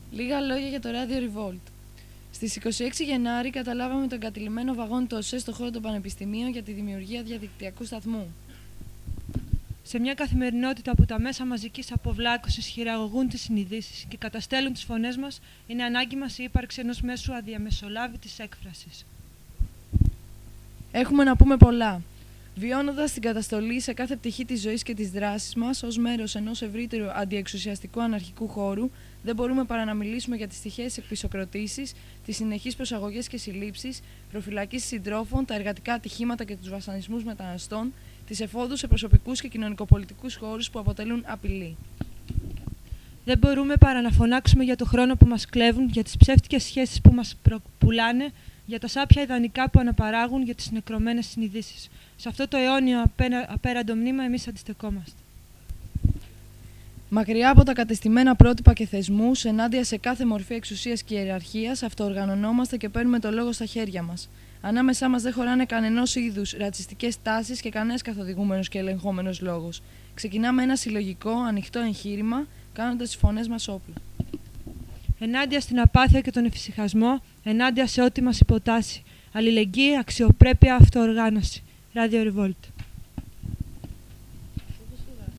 Λίγα λόγια για το Radio Revolt. Στις 26 Γενάρη καταλάβαμε τον εγκατειλημμένο βαγόνι του ΟΣΕ στον χώρο των πανεπιστημίων για τη δημιουργία διαδικτυακού σταθμού. Σε μια καθημερινότητα που τα μέσα μαζικής αποβλάκωσης χειραγωγούν τις συνειδήσεις και καταστέλουν τις φωνές μας, είναι ανάγκη μας η ύπαρξη ενός μέσου αδιαμεσολάβητης έκφρασης. Έχουμε να πούμε πολλά. Βιώνοντας την καταστολή σε κάθε πτυχή της ζωής και της δράσης μας ως μέρος ενός ευρύτερου αντιεξουσιαστικού αναρχικού χώρου, δεν μπορούμε παρά να μιλήσουμε για τις τυχαίες εκπισοκροτήσεις, τις συνεχείς προσαγωγές και συλλήψεις, προφυλακίσεις συντρόφων, τα εργατικά ατυχήματα και τους βασανισμούς μεταναστών, τις εφόδους σε προσωπικούς και κοινωνικοπολιτικούς χώρους που αποτελούν απειλή. Δεν μπορούμε παρά να φωνάξουμε για το χρόνο που μας κλέβουν, για τις ψεύτικες σχέσεις που μας προπουλάνε, για τα σάπια ιδανικά που αναπαράγουν για τις νεκρωμένες συνειδήσεις. Σε αυτό το αιώνιο απέραντο μνήμα εμείς αντιστεκόμαστε. Μακριά από τα κατεστημένα πρότυπα και θεσμούς, ενάντια σε κάθε μορφή εξουσίας και ιεραρχίας, αυτοοργανωνόμαστε και παίρνουμε το λόγο στα χέρια μας. Ανάμεσά μας δεν χωράνε κανενός είδους ρατσιστικές τάσεις και κανένας καθοδηγούμενος και ελεγχόμενος λόγος. Ξεκινάμε ένα συλλογικό, ανοιχτό εγχείρημα, κάνοντας τις φωνές μας όπλα. Ενάντια στην απάθεια και τον εφησυχασμό, ενάντια σε ό,τι μας υποτάσσει. Αλληλεγγύη, αξιοπρέπεια, αυτοοργάνωση. Radio Revolt.